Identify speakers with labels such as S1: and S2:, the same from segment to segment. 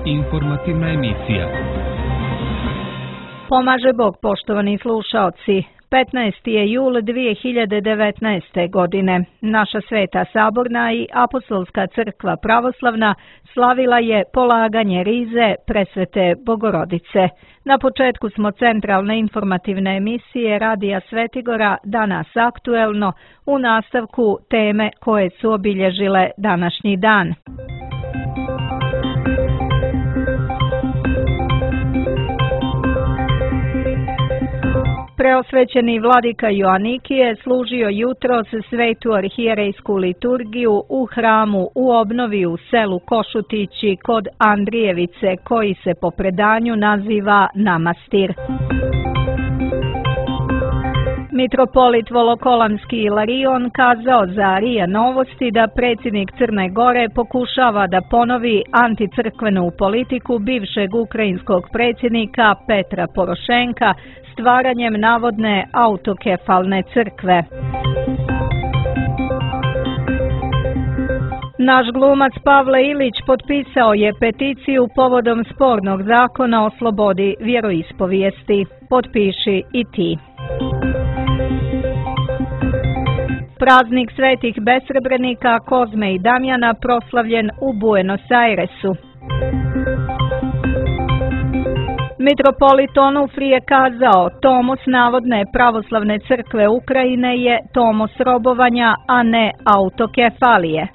S1: Informativna emisija.
S2: Pomaže Bog, poštovani slušaoci. 15. je jul 2019. godine. Naša Sveta Saborna i Apostolska crkva pravoslavna slavila je polaganje rize Presvete Bogorodice. Na početku smo centralne informativne emisije Radija Svetigora, danas aktuelno, u nastavku teme koje su obilježile današnji dan. Preosvećeni vladika Joanikije služio jutros svetu arhijerejsku liturgiju u hramu u obnovi u selu Košutići kod Andrijevice, koji se po predanju naziva Namastir. Mitropolit Volokolamski Ilarion kazao za RIA Novosti da predsjednik Crne Gore pokušava da ponovi anticrkvenu politiku bivšeg ukrajinskog predsjednika Petra Porošenka stvaranjem navodne autokefalne crkve. Naš glumac Pavle Ilić potpisao je peticiju povodom spornog zakona o slobodi vjeroispovijesti. Potpiši i ti. Praznik svetih besrebrenika Kozme i Damjana proslavljen u Buenos Airesu. Mitropolit Onufrije je kazao, tomos navodne pravoslavne crkve Ukrajine je tomos robovanja, a ne autokefalije.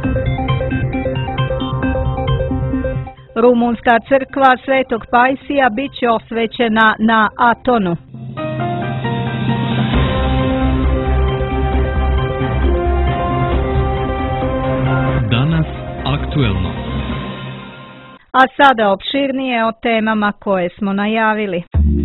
S2: Rumunska crkva Svetog Pajsija bit će osvećena na Atonu.
S1: Danas aktuelno.
S2: A sada opširnije o temama koje smo najavili.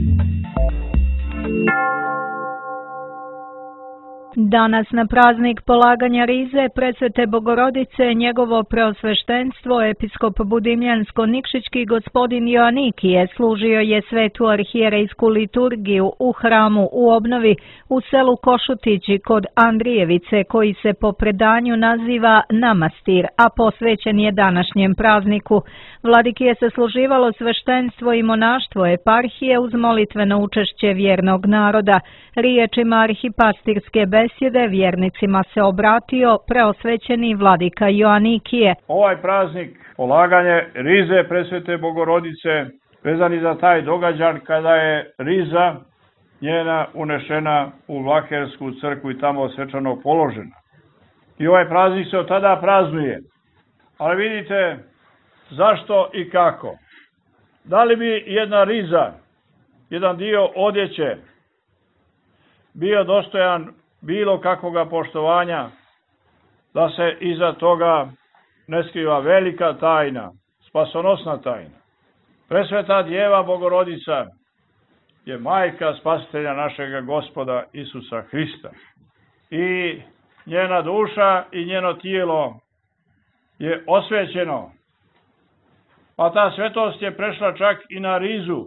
S2: Danas na praznik polaganja rize Presvete Bogorodice njegovo preosveštenstvo episkop Budimljansko-Nikšićki gospodin Joanikije služio je svetu arhijerejsku liturgiju u hramu u obnovi u selu Košutići kod Andrijevice, koji se po predanju naziva Namastir, a posvećen je današnjem prazniku. Vladiki je sasluživalo sveštenstvo i monaštvo eparhije uz molitveno učešće vjernog naroda. Riječima arhipastirske besjede vjernicima se obratio preosvećeni vladika Joanikije.
S3: Ovaj praznik, polaganje rize Presvete Bogorodice, vezani za taj događaj kada je riza njena unešena u Vlahersku crkvu i tamo svečano položena. I ovaj praznik se od tada praznuje. Ali vidite, zašto i kako? Da li bi jedna riza, jedan dio odjeće, bio dostojan bilo kakvoga poštovanja, da se iza toga ne skriva velika tajna, spasonosna tajna. Presveta Djeva Bogorodica je majka spasitelja našega Gospoda Isusa Hrista. I njena duša i njeno tijelo je osvećeno. Pa ta svetost je prešla čak i na rizu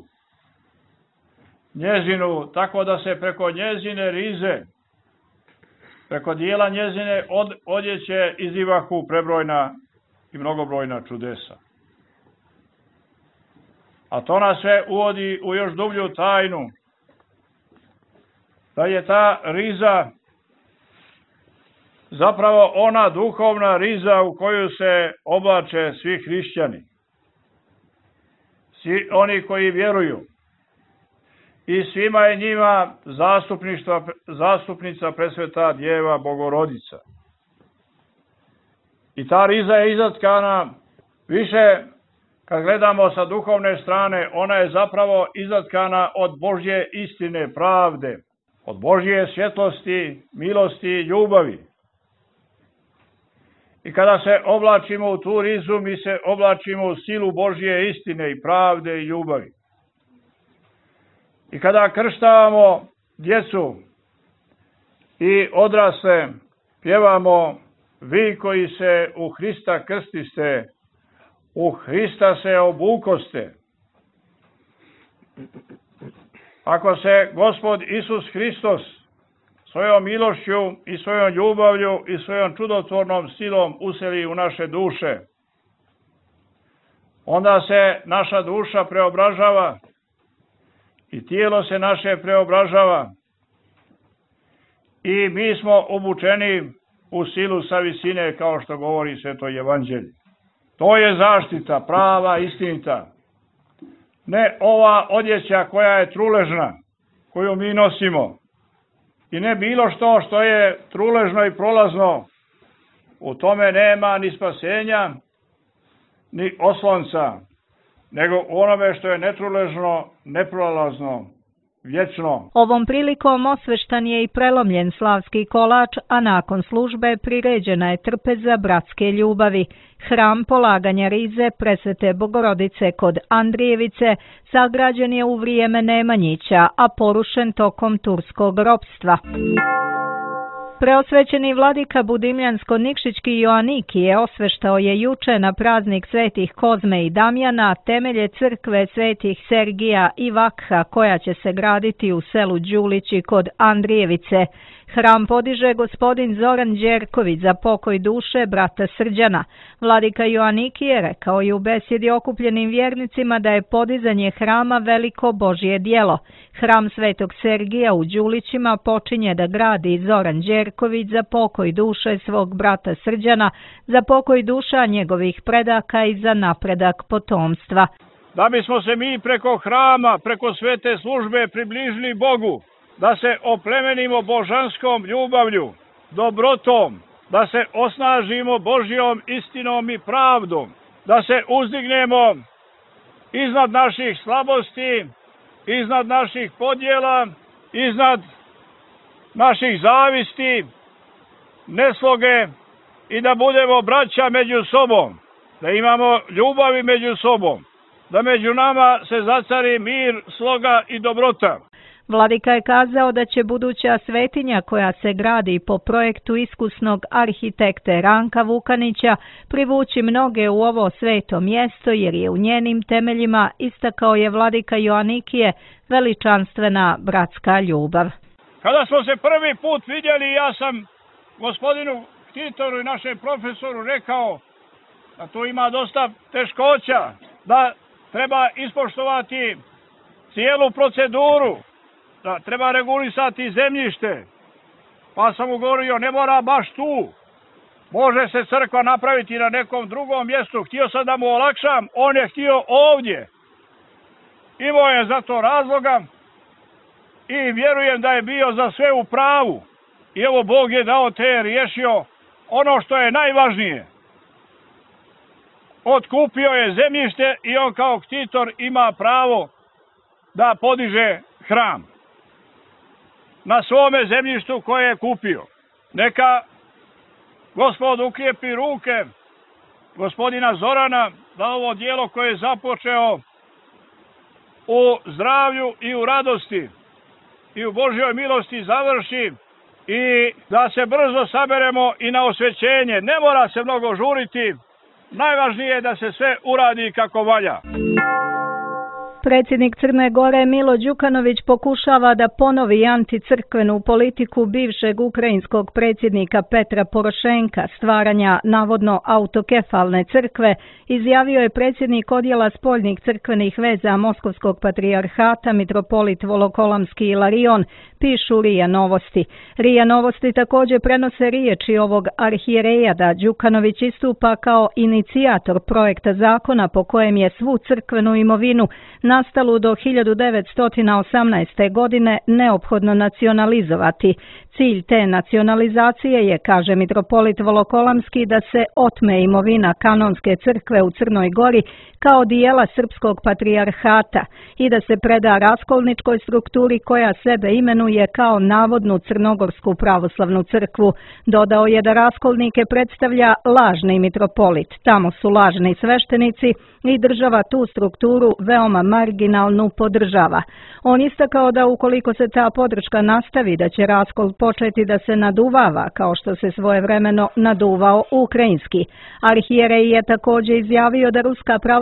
S3: njezinu, tako da se preko njezine rize, preko dijela njezine odjeće izivahu prebrojna i mnogobrojna čudesa. A to nas sve uvodi u još dublju tajnu, da je ta riza zapravo ona duhovna riza u koju se oblače svi hrišćani, svi oni koji vjeruju. I svima je njima zastupnica Presveta Djeva Bogorodica. I ta riza je izatkana više, kad gledamo sa duhovne strane, ona je zapravo izatkana od Božje istine, pravde, od Božje svjetlosti, milosti i ljubavi. I kada se oblačimo u tu rizu, mi se oblačimo u silu Božje istine i pravde i ljubavi. I kada krštavamo djecu i odrasle, pjevamo: vi koji se u Hrista krstiste, u Hrista se obukoste. Ako se Gospod Isus Hristos svojom milošću i svojom ljubavlju i svojom čudotvornom silom useli u naše duše, onda se naša duša preobražava i tijelo se naše preobražava i mi smo obučeni u silu sa visine, kao što govori Sveto Evanđelje. To je zaštita, prava, istinita. Ne ova odjeća koja je truležna, koju mi nosimo, i ne bilo što je truležno i prolazno. U tome nema ni spasenja, ni oslonca, nego u onome što je netruležno, neprolazno, vječno.
S2: Ovom prilikom osveštan je i prelomljen slavski kolač, a nakon službe priređena je trpeza bratske ljubavi. Hram polaganja rize Presvete Bogorodice kod Andrijevice sagrađen je u vrijeme Nemanjića, a porušen tokom turskog ropstva. Preosvećeni vladika Budimljansko-Nikšićki Joanikije osveštao je juče na praznik svetih Kozme i Damjana temelje crkve svetih Sergija i Vakha koja će se graditi u selu Đulići kod Andrijevice. Hram podiže gospodin Zoran Đerković za pokoj duše brata Srđana. Vladika Joanikije rekao je u besjedi okupljenim vjernicima da je podizanje hrama veliko Božje djelo. Hram Svetog Sergija u Đulićima počinje da gradi Zoran Đerković za pokoj duše svog brata Srđana, za pokoj duša njegovih predaka i za napredak potomstva.
S3: Da bismo se mi preko hrama, preko svete službe približili Bogu, da se oplemenimo božanskom ljubavlju, dobrotom, da se osnažimo Božjom istinom i pravdom, da se uzdignemo iznad naših slabosti, iznad naših podjela, iznad naših zavisti, nesloge i da budemo braća među sobom, da imamo ljubavi među sobom, da među nama se zacari mir, sloga i dobrota.
S2: Vladika je kazao da će buduća svetinja koja se gradi po projektu iskusnog arhitekte Ranka Vukanića privući mnoge u ovo sveto mjesto jer je u njenim temeljima, istakao je vladika Joanikije, veličanstvena bratska ljubav.
S3: Kada smo se prvi put vidjeli, ja sam gospodinu Ktitoru i našem profesoru rekao da tu ima dosta teškoća, da treba ispoštovati cijelu proceduru, da treba regulisati zemljište. Pa sam mu govorio, ne mora baš tu. Može se crkva napraviti na nekom drugom mjestu. Htio sam da mu olakšam, on je htio ovdje. Imao je za to razloga i vjerujem da je bio za sve u pravu. I evo Bog je dao te riješio ono što je najvažnije. Otkupio je zemljište i on kao ktitor ima pravo da podiže hram na svome zemljištu koje je kupio. Neka Gospod ukrijepi ruke gospodina Zorana da ovo djelo koje je započeo u zdravlju i u radosti i u Božjoj milosti završi i da se brzo saberemo i na osvećenje. Ne mora se mnogo žuriti, najvažnije je da se sve uradi kako valja.
S2: Predsjednik Crne Gore Milo Đukanović pokušava da ponovi anticrkvenu politiku bivšeg ukrajinskog predsjednika Petra Porošenka, stvaranja navodno autokefalne crkve, izjavio je predsjednik odjela spoljnih crkvenih veza Moskovskog patrijarhata mitropolit Volokolamski Ilarion, pišu RIA Novosti. RIA Novosti također prenose riječi ovog arhijereja da Đukanović istupa kao inicijator projekta zakona po kojem je svu crkvenu imovinu nastalu do 1918. godine neophodno nacionalizovati. Cilj te nacionalizacije je, kaže mitropolit Volokolamski, da se otme imovina kanonske crkve u Crnoj Gori kao dijela srpskog patrijarhata i da se preda raskolničkoj strukturi koja sebe imenuje kao navodnu crnogorsku pravoslavnu crkvu. Dodao je da raskolnike predstavlja lažni mitropolit. Tamo su lažni sveštenici i država tu strukturu veoma marginalnu podržava. On istakao da ukoliko se ta podrška nastavi, da će raskol početi da se naduvava, kao što se svojevremeno naduvao ukrajinski. Arhijerej je također izjavio da Ruska pravoslavna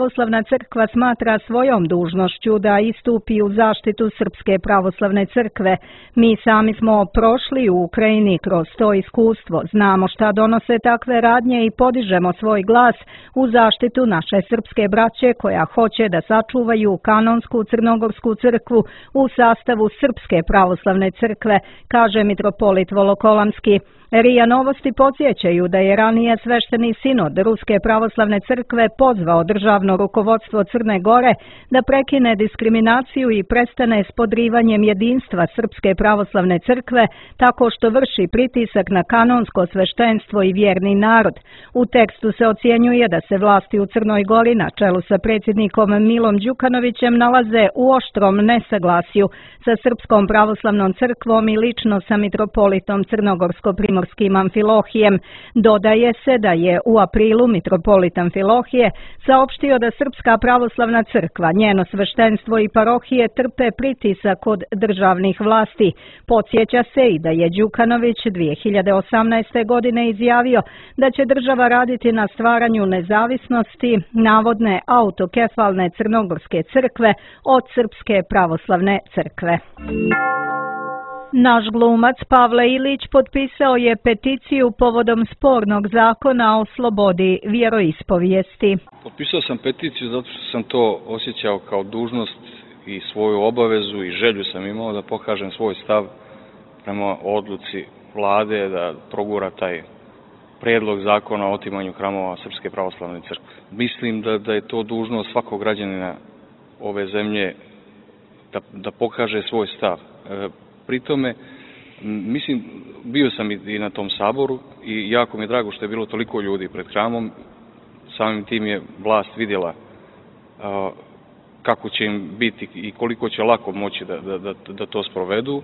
S2: pravoslavna crkva smatra svojom dužnošću da istupi u zaštitu Srpske pravoslavne crkve. Mi sami smo prošli u Ukrajini kroz to iskustvo, znamo šta donose takve radnje i podižemo svoj glas u zaštitu naše srpske braće koja hoće da sačuvaju kanonsku crnogorsku crkvu u sastavu Srpske pravoslavne crkve, kaže mitropolit Volokolamski. RIA Novosti podsjećaju da je ranije svešteni sinod Ruske pravoslavne crkve pozvao državno rukovodstvo Crne Gore da prekine diskriminaciju i prestane s podrivanjem jedinstva Srpske pravoslavne crkve tako što vrši pritisak na kanonsko sveštenstvo i vjerni narod. U tekstu se ocjenjuje da se vlasti u Crnoj Gori na čelu sa predsjednikom Milom Đukanovićem nalaze u oštrom nesaglasju sa Srpskom pravoslavnom crkvom i lično sa mitropolitom Crnogorsko-Primorskim Amfilohijem. Dodaje se da je u aprilu mitropolit Amfilohije saopštio da Srpska pravoslavna crkva, njeno sveštenstvo i parohije trpe pritisak od državnih vlasti. Podsjeća se i da je Đukanović 2018. godine izjavio da će država raditi na stvaranju nezavisnosti navodne autokefalne crnogorske crkve od Srpske pravoslavne crkve. Naš glumac Pavle Ilić potpisao je peticiju povodom spornog zakona o slobodi vjeroispovijesti.
S4: Potpisao sam peticiju zato što sam to osjećao kao dužnost i svoju obavezu i želju sam imao da pokažem svoj stav prema odluci vlade da progura taj prijedlog zakona o otimanju hramova Srpske pravoslavne crkve. Mislim da je to dužnost svakog građanina ove zemlje da pokaže svoj stav. Pri tome, mislim, bio sam i na tom saboru i jako mi je drago što je bilo toliko ljudi pred hramom. Samim tim je vlast vidjela kako će im biti i koliko će lako moći da to sprovedu.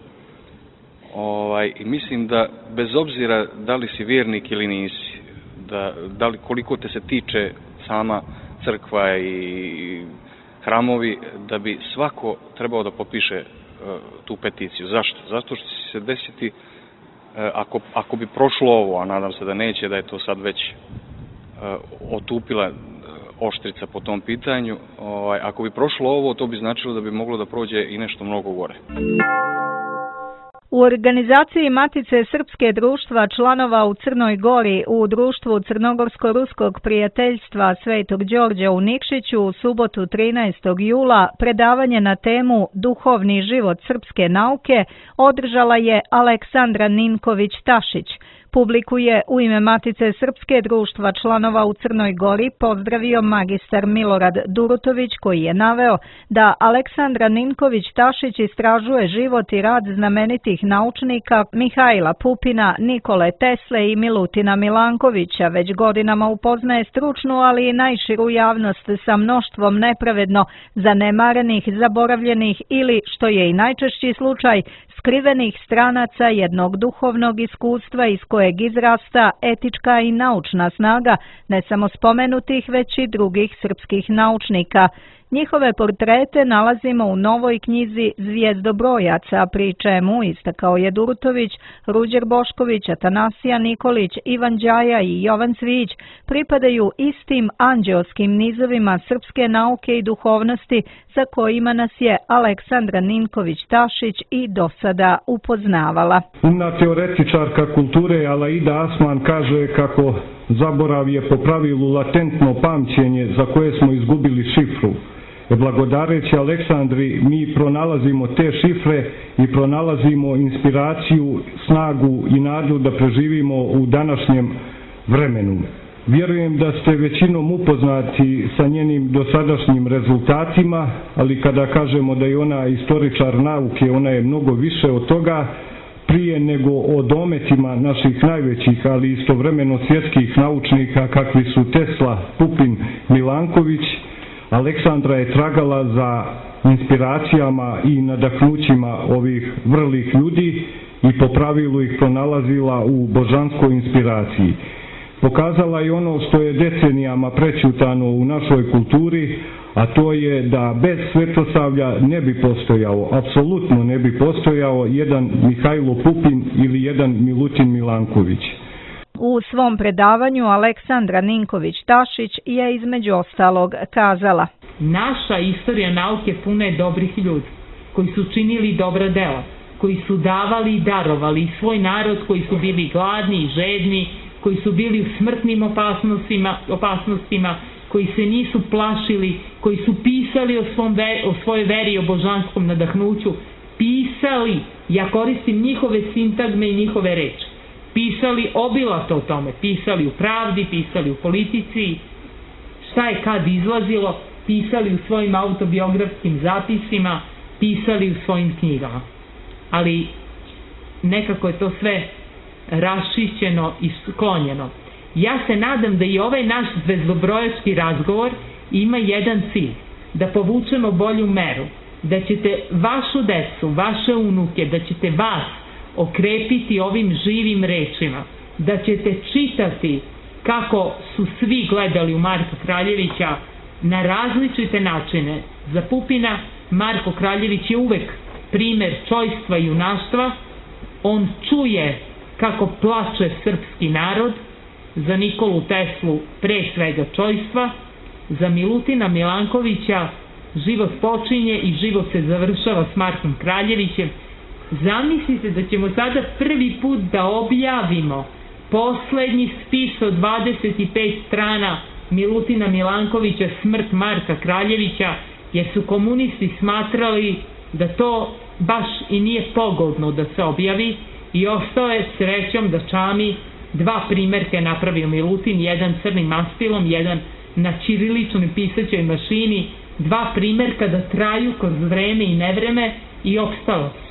S4: I mislim da bez obzira da li si vjernik ili nisi, koliko te se tiče sama crkva i hramovi, da bi svako trebao da potpiše tu peticiju. Zašto? Zato što će se desiti, ako bi prošlo ovo, a nadam se da neće, da je to sad već otupila oštrica po tom pitanju, ako bi prošlo ovo, to bi značilo da bi moglo da prođe i nešto mnogo gore.
S2: U organizaciji Matice Srpske društva članova u Crnoj Gori u društvu Crnogorsko-ruskog prijateljstva Svetog Đorđa u Nikšiću u subotu 13. jula predavanje na temu Duhovni život srpske nauke održala je Aleksandra Ninković-Tašić. Publiku je u ime Matice Srpske društva članova u Crnoj Gori pozdravio magistar Milorad Durutović koji je naveo da Aleksandra Ninković-Tašić istražuje život i rad znamenitih naučnika Mihajla Pupina, Nikole Tesle i Milutina Milankovića, već godinama upoznaje stručnu, ali i najširu javnost sa mnoštvom nepravedno zanemarenih, zaboravljenih ili, što je i najčešći slučaj, skrivenih stranaca jednog duhovnog iskustva iz kojeg izrasta etička i naučna snaga ne samo spomenutih već i drugih srpskih naučnika. Njihove portrete nalazimo u novoj knjizi Zvijezdobrojaca, pri čemu, istakao je Durutović, Ruđer Bošković, Atanasija Nikolić, Ivan Đaja i Jovan Cvijić pripadaju istim anđeoskim nizovima srpske nauke i duhovnosti sa kojima nas je Aleksandra Ninković-Tašić i do sada upoznavala.
S5: Umna teoretičarka kulture Alaida Asman kaže kako zaborav je po pravilu latentno pamćenje za koje smo izgubili šifru. Blagodareći Aleksandri mi pronalazimo te šifre i pronalazimo inspiraciju, snagu i nadu da preživimo u današnjem vremenu. Vjerujem da ste većinom upoznati sa njenim dosadašnjim rezultatima, ali kada kažemo da je ona istoričar nauke, ona je mnogo više od toga, prije nego o dometima naših najvećih, ali istovremeno svjetskih naučnika kakvi su Tesla, Pupin, Milanković. Aleksandra je tragala za inspiracijama i nadahnućima ovih vrlih ljudi i po pravilu ih pronalazila u božanskoj inspiraciji. Pokazala je ono što je decenijama prećutano u našoj kulturi, a to je da bez svetosavlja ne bi postojao, apsolutno ne bi postojao jedan Mihajlo Pupin ili jedan Milutin Milanković.
S2: U svom predavanju Aleksandra Ninković-Tašić je između ostalog kazala:
S6: Naša istorija nauke puna je dobrih ljudi, koji su činili dobra dela, koji su davali i darovali svoj narod, koji su bili gladni i žedni, koji su bili u smrtnim opasnostima, koji se nisu plašili, koji su pisali o svojoj veri i o božanskom nadahnuću, pisali, ja koristim njihove sintagme i njihove reči, pisali obilato o tome, pisali u Pravdi, pisali u Politici, šta je kad izlazilo, pisali u svojim autobiografskim zapisima, pisali u svojim knjigama. Ali nekako je to sve rašićeno i sklonjeno. Ja se nadam da i ovaj naš zvezdobrojački razgovor ima jedan cilj, da povučemo bolju meru, da ćete vašu decu, vaše unuke, da ćete vas okrepiti ovim živim rečima, da ćete čitati kako su svi gledali u Marka Kraljevića na različite načine. Za Pupina Marko Kraljević je uvek primer čojstva i junaštva, on čuje kako plače srpski narod, za Nikolu Teslu pre svega čojstva, za Milutina Milankovića život počinje i život se završava s Markom Kraljevićem. Zamislite da ćemo sada prvi put da objavimo poslednji spis od 25 strana Milutina Milankovića Smrt Marka Kraljevića, jer su komunisti smatrali da to baš i nije pogodno da se objavi, i ostao je srećom da čami dva primerka je napravio Milutin, jedan crnim mastilom, jedan na ćiriličnoj pisaćoj mašini, dva primerka da traju kroz vreme i nevreme, i opstalo su.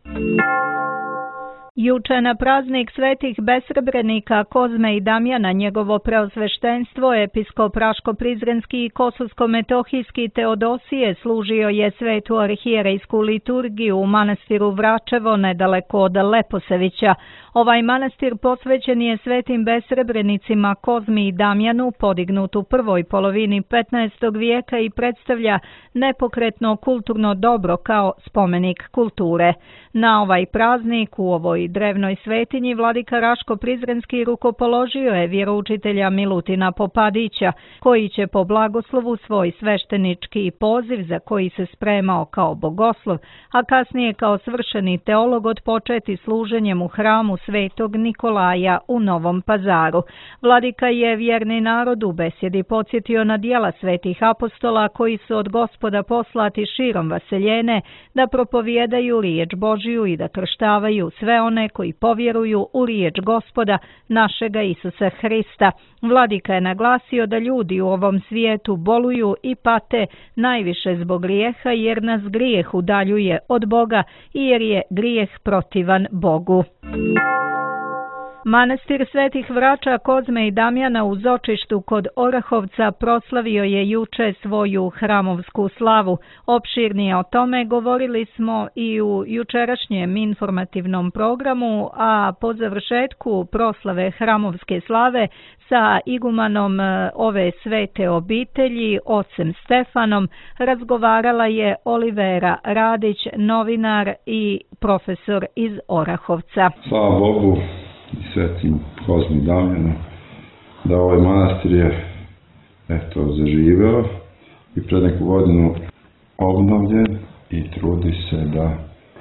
S2: Juče na praznik svetih besrebrenika Kozme i Damjana njegovo preosveštenstvo episkop Raško-Prizrenski i Kosovsko-Metohijski Teodosije služio je svetu arhijerejsku liturgiju u manastiru Vračevo nedaleko od Leposevića. Ovaj manastir posvećen je svetim besrebrenicima Kozmi i Damjanu, podignut u prvoj polovini 15. vijeka i predstavlja nepokretno kulturno dobro kao spomenik kulture. Na ovaj praznik u ovoj drevnoj svetinji vladika Raško-Prizrenski rukopoložio je vjeroučitelja Milutina Popadića, koji će po blagoslovu svoj sveštenički poziv, za koji se spremao kao bogoslov, a kasnije kao svršeni teolog, odpočeti služenjem u hramu Svetog Nikolaja u Novom Pazaru. Vladika je vjerni narod u besjedi podsjetio na djela svetih apostola koji su od Gospoda poslati širom vaseljene da propovijedaju riječ Božju i da krštavaju sve one koji povjeruju u riječ Gospoda našega Isusa Hrista. Vladika je naglasio da ljudi u ovom svijetu boluju i pate najviše zbog grijeha, jer nas grijeh udaljuje od Boga i jer je grijeh protivan Bogu. Manastir svetih Vrača Kozme i Damjana u Zočištu kod Orahovca proslavio je juče svoju hramovsku slavu. Opširnije o tome govorili smo i u jučerašnjem informativnom programu, a po završetku proslave hramovske slave sa igumanom ove svete obitelji, ocem Stefanom, razgovarala je Olivera Radić, novinar i profesor iz Orahovca.
S7: Slava Bogu i svetim Kozmi Damjanu, da ovaj manastir je zaživeo i pred neku godinu obnovljen i trudi se da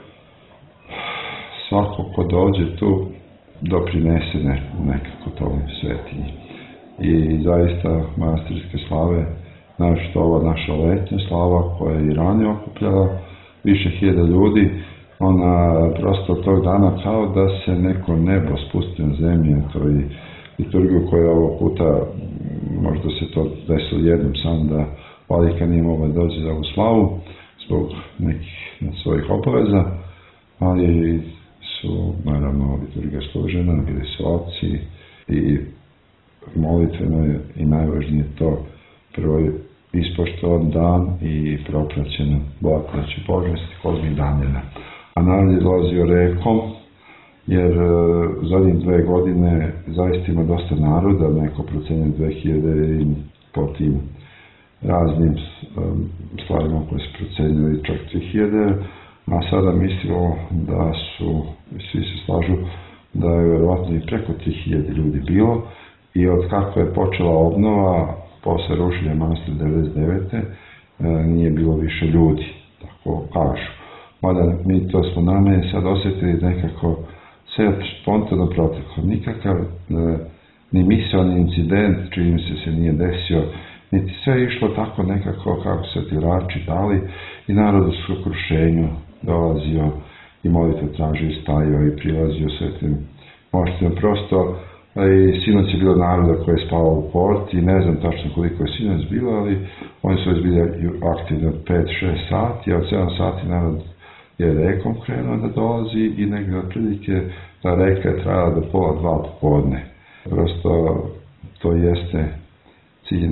S7: svako ko dođe tu doprinese nekako tom svetinji. I zaista manastirske slave, našto ova naša letnja slava koja je i ranije okupljala više hiljada ljudi, ona prosto tog dana kao da se neko nebo spusti na zemlju, to je liturgiju koja ovog puta, možda se to desilo jednom sam da vladika nije mogla doći za ovu slavu zbog nekih svojih obaveza, ali su naravno liturgija služena, bili su oci i molitveno je i najvažnije to prvo ispoštovan dan i propraćeno blagodaću Božnosti Kozmi Damjana. A narod je dolazio rekom, jer zadnjih 2 godine zaista ima dosta naroda, neko procenje 2000 i po tim raznim stvarima koje se procenjali čak 3000, a sada mislimo da su, svi se slažu, da je vjerovatno i preko 3000 ljudi bilo i od kako je počela obnova, posle rušenja manastira 99. Nije bilo više ljudi, tako kažu. Mada mi to smo na mene sad osjetili nekako sve spontano proteklo. Nikakav ni misaoni incident, čini se nije desio, niti sve išlo tako nekako kako se svetilači dali i narod u skrušenju dolazio i molitve tražio i stajao i prilazio svetim moštima. Prosto i sinoć je bilo naroda koji je spavao u porti i ne znam tačno koliko je sinoć bilo, ali oni su već bili aktivni od 5-6 sati, a od 7 sati narod je rekom krenuo da dolazi i negdje otprilike ta reka je trajala do 1:30 popodne. Prosto to jeste cilj,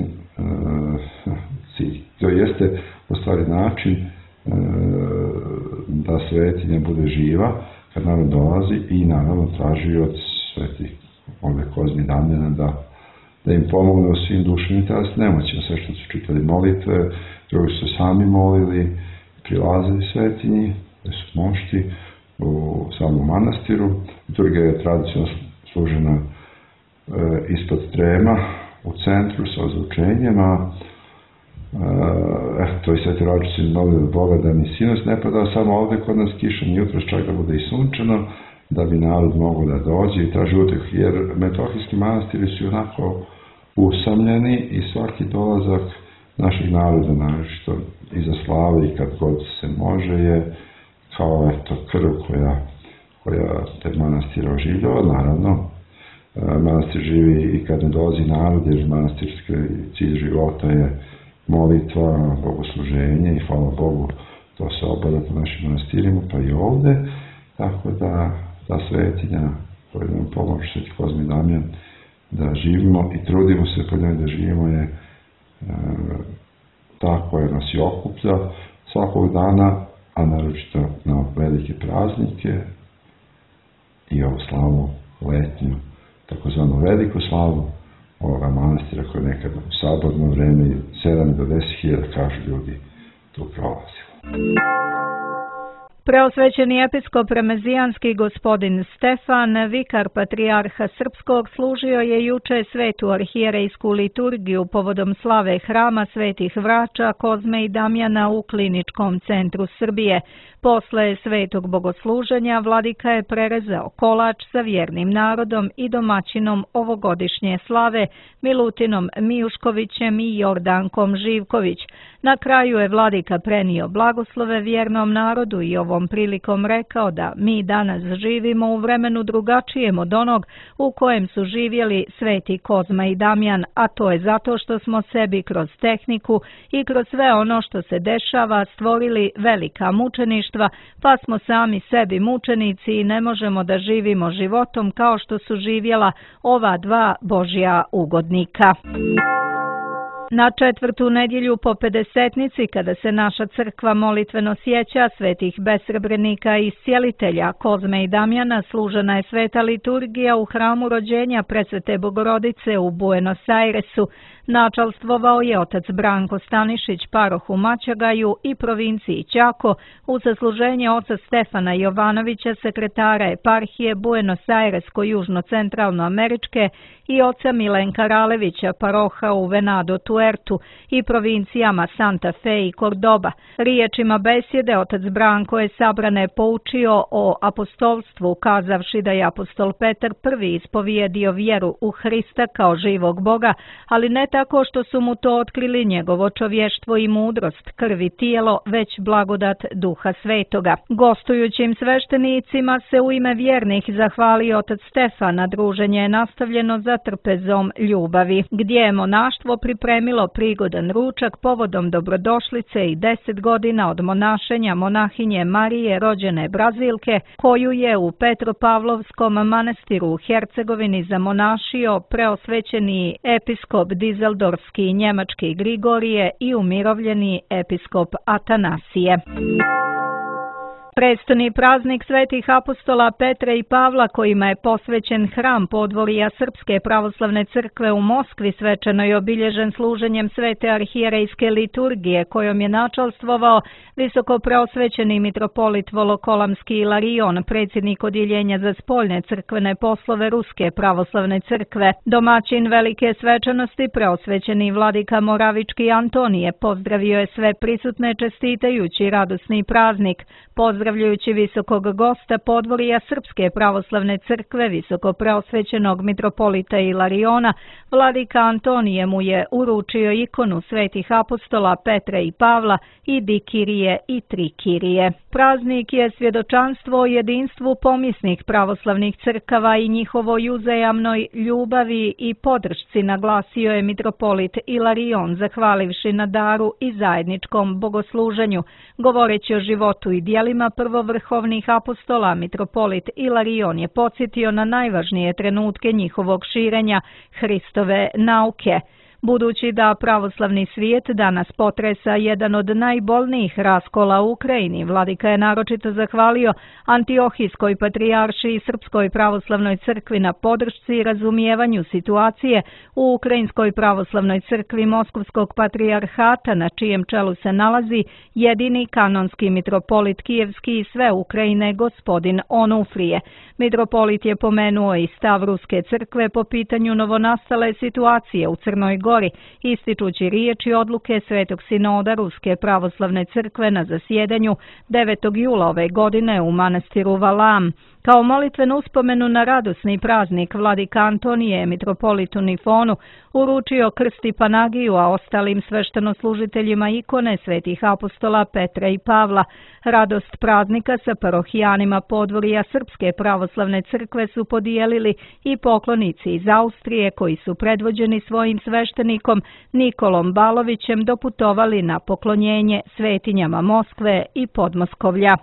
S7: to jeste u stvari način da svetinja bude živa kad narod dolazi i naravno traži od svetih ovdje Kozme i Damjana da im pomogne u svim duševnim telesnim nemoćima. Sve što su čitali molitve, drugi su sami molili, prilazili svetinji, da su mošti u samom manastiru. Liturgija je tradicionalno služena ispod trema u centru sa ozvučenjem, to i sveti rođe su molili Boga da ni sinoć ne padao samo ovdje kod nas kiša, ni jutros čak da bude i sunčano, da bi narod mogao da dođe i traži uteh, jer metohijski manastiri su onako usamljeni i svaki dolazak naših naroda, naročito iza slave i kad god se može, je kao krv koja te manastire oživljava. Naravno, manastir živi i kad ne dolazi narod, jer manastirski cilj života je molitva, bogosluženje i hvala Bogu, to se obavlja po našim manastirima, pa i ovde, tako da ta svetinja koja nam pomože, sveti Kozme i Damjan, da živimo i trudimo se po njoj da živimo, je ta koja nas i okuplja svakog dana, a naročito na velike praznike i ovu slavu letnju, takozvanu veliku slavu ovoga manastira koja je nekada u saborno vreme 7 do 10.000, kažu ljudi, tu prolazilo.
S2: Preosvećeni episkop remezijanski gospodin Stefan, vikar patrijarha srpskog, služio je juče svetu arhijerejsku liturgiju povodom slave hrama svetih vrača Kozme i Damjana u Kliničkom centru Srbije. Posle svetog bogosluženja vladika je prerezao kolač sa vjernim narodom i domaćinom ovogodišnje slave Milutinom Mijuškovićem i Jordankom Živković. Na kraju je vladika prenio blagoslove vjernom narodu i ovom prilikom rekao da mi danas živimo u vremenu drugačijem od onog u kojem su živjeli sveti Kozma i Damjan, a to je zato što smo sebi kroz tehniku i kroz sve ono što se dešava stvorili velika mučeništva, pa smo sami sebi mučenici i ne možemo da živimo životom kao što su živjela ova dva Božja ugodnika. Na četvrtu nedjelju po Pedesetnici, kada se naša crkva molitveno sjeća svetih besrebrenika i iscijelitelja Kozme i Damjana, služena je sveta liturgija u hramu rođenja Presvete Bogorodice u Buenos Airesu. Načalstvovao je otac Branko Stanišić, paroh u Mačagaju i provinciji Ćako, u zasluženje oca Stefana Jovanovića, sekretara eparhije Buenos Airesko-južno-centralnoameričke i oca Milenka Ralevića, paroha u Venado Tuertu i provincijama Santa Fe i Cordoba. Riječima besjede otac Branko je sabrane poučio o apostolstvu, kazavši da je apostol Petar prvi ispovijedio vjeru u Hrista kao živog Boga, ali ne tako što su mu to otkrili njegovo čovještvo i mudrost, krv i tijelo, već blagodat Duha Svetoga. Gostujućim sveštenicima se u ime vjernih zahvalio otac Stefan, a druženje je nastavljeno za trpezom ljubavi, gdje je monaštvo pripremilo prigodan ručak povodom dobrodošlice i 10 godina od monašenja monahinje Marije rođene Brazilke, koju je u Petropavlovskom manastiru u Hercegovini zamonašio preosvećeni episkop Dizeldorfski i njemački Grigorije i umirovljeni episkop Atanasije. Prestoni praznik svetih apostola Petra i Pavla, kojima je posvećen hram podvorija Srpske pravoslavne crkve u Moskvi, svečano je obilježen služenjem svete arhijerejske liturgije, kojom je načalstvovao visokopreosvećeni mitropolit Volokolamski Ilarion, predsjednik odjeljenja za spoljne crkvene poslove Ruske pravoslavne crkve. Domaćin velike svečanosti, preosvećeni vladika Moravički Antonije, pozdravio je sve prisutne čestitajući radosni praznik. Pozdravljajući visokog gosta podvorija Srpske pravoslavne crkve, visoko preosvećenog mitropolita Ilariona, vladika Antonije mu je uručio ikonu svetih apostola Petra i Pavla i dikirije i trikirije. Praznik je svjedočanstvo o jedinstvu pomisnih pravoslavnih crkava i njihovoj uzajamnoj ljubavi i podršci, naglasio je mitropolit Ilarion, zahvalivši na daru i zajedničkom bogosluženju. Govoreći o životu i djelima prvovrhovnih apostola, mitropolit Ilarion je podsjetio na najvažnije trenutke njihovog širenja, Hristove nauke. Budući da pravoslavni svijet danas potresa jedan od najbolnijih raskola u Ukrajini, vladika je naročito zahvalio Antiohijskoj patrijarši i Srpskoj pravoslavnoj crkvi na podršci i razumijevanju situacije u Ukrajinskoj pravoslavnoj crkvi Moskovskog patrijarhata, na čijem čelu se nalazi jedini kanonski mitropolit Kijevski i sve Ukrajine, gospodin Onufrije. Mitropolit je pomenuo i stav Ruske crkve po pitanju novonastale situacije u Crnoj Gori, ističući riječi odluke Svetog sinoda Ruske pravoslavne crkve na zasjedanju 9. jula ove godine u manastiru Valam. Kao molitvenu uspomenu na radosni praznik, vladika Antonije mitropolitu Nifonu uručio krst i panagiju, a ostalim sveštenoslužiteljima ikone svetih apostola Petra i Pavla. Radost praznika sa parohijanima podvorija Srpske pravoslavne crkve su podijelili i poklonici iz Austrije, koji su predvođeni svojim sveštenikom Nikolom Balovićem doputovali na poklonjenje svetinjama Moskve i Podmoskovlja.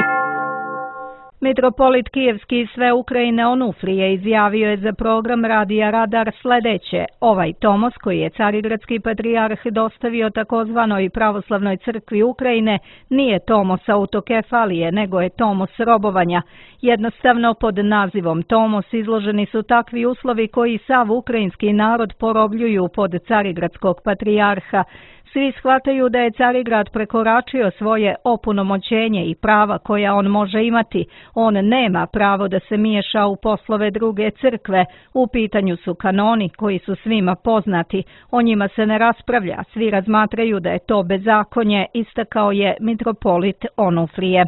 S2: Mitropolit Kijevski i sve Ukrajine Onufrije izjavio je za program Radija Radar sljedeće: ovaj tomos, koji je Carigradski patrijarh dostavio takozvanoj pravoslavnoj crkvi Ukrajine, nije tomos autokefalije, nego je tomos robovanja. Jednostavno, pod nazivom tomos izloženi su takvi uslovi koji sav ukrajinski narod porobljuju pod Carigradskog patrijarha. Svi shvataju da je Carigrad prekoračio svoje opunomoćenje i prava koja on može imati. On nema pravo da se miješa u poslove druge crkve. U pitanju su kanoni koji su svima poznati. O njima se ne raspravlja. Svi razmatraju da je to bezakonje, istakao je mitropolit Onufrije.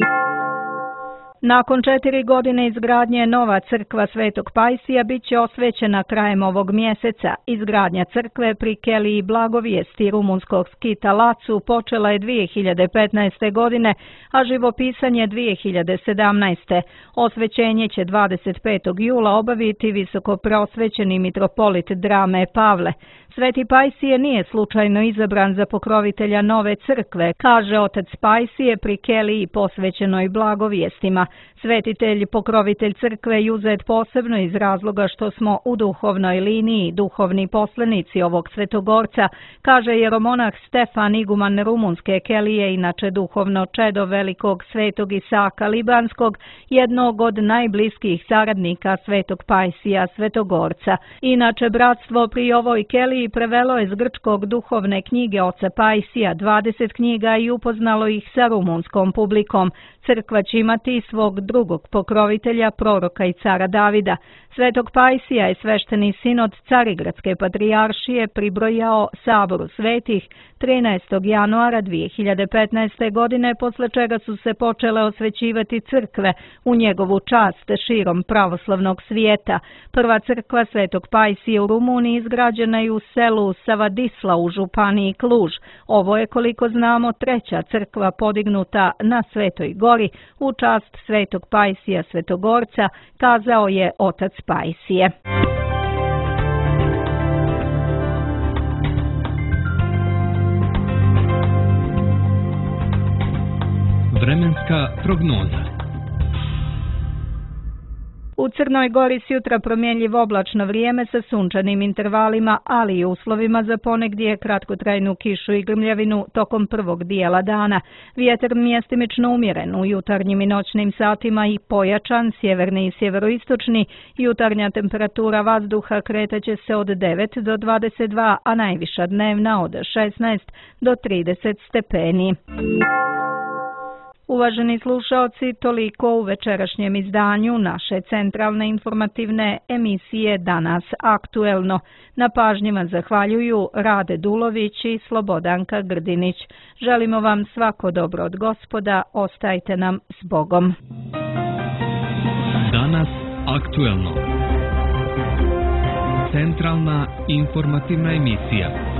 S2: Nakon 4 godine izgradnje nova crkva Svetog Pajsija bit će osvećena krajem ovog mjeseca. Izgradnja crkve pri Keliji Blagovijesti rumunskog skita Lacu počela je 2015. godine, a živopisanje 2017. Osvećenje će 25. jula obaviti visoko preosvećeni mitropolit Drame Pavle. Sveti Pajsije nije slučajno izabran za pokrovitelja nove crkve, kaže otac Pajsije pri Keliji posvećenoj blagovijestima. Svetitelj, pokrovitelj crkve Juzet posebno iz razloga što smo u duhovnoj liniji duhovni poslenici ovog svetogorca, kaže jeromonah Stefan iguman rumunske Kelije, inače duhovno čedo velikog svetog Isaka Libanskog, jednog od najbliskih saradnika Svetog Pajsija Svetogorca. Inače, bratstvo pri ovoj Keliji prevelo je s grčkog duhovne knjige oca Pajsija 20 knjiga i upoznalo ih sa rumunskom publikom. Crkva će imati svog drugog pokrovitelja, proroka i cara Davida. Svetog Pajsija je svešteni sinod Carigradske patrijaršije pribrojao Saboru svetih 13. januara 2015. godine, posle čega su se počele osvećivati crkve u njegovu čast širom pravoslavnog svijeta. Prva crkva Svetog Pajsije u Rumuniji izgrađena je u selu Savadisla u županiji Kluž. Ovo je, koliko znamo, treća crkva podignuta na Svetoj Gori u čast Svetog Pajsija Svetogorca, kazao je otac Pajsije.
S1: Vremenska prognoza.
S2: U Crnoj Gori s jutra promjenjivo oblačno vrijeme sa sunčanim intervalima, ali i uslovima za ponegdje kratkotrajnu kišu i grmljavinu tokom prvog dijela dana. Vjetar mjestimično umjeren u jutarnjim i noćnim satima i pojačan, sjeverni i sjeveroistočni. Jutarnja temperatura vazduha kretaće se od 9 do 22, a najviša dnevna od 16 do 30 stepeni. Uvaženi slušaoci, toliko u večerašnjem izdanju naše centralne informativne emisije Danas aktuelno. Na pažnjima zahvaljuju Rade Dulović i Slobodanka Grdinić. Želimo vam svako dobro od Gospoda, ostajte nam s Bogom.
S1: Danas aktuelno. Centralna informativna emisija.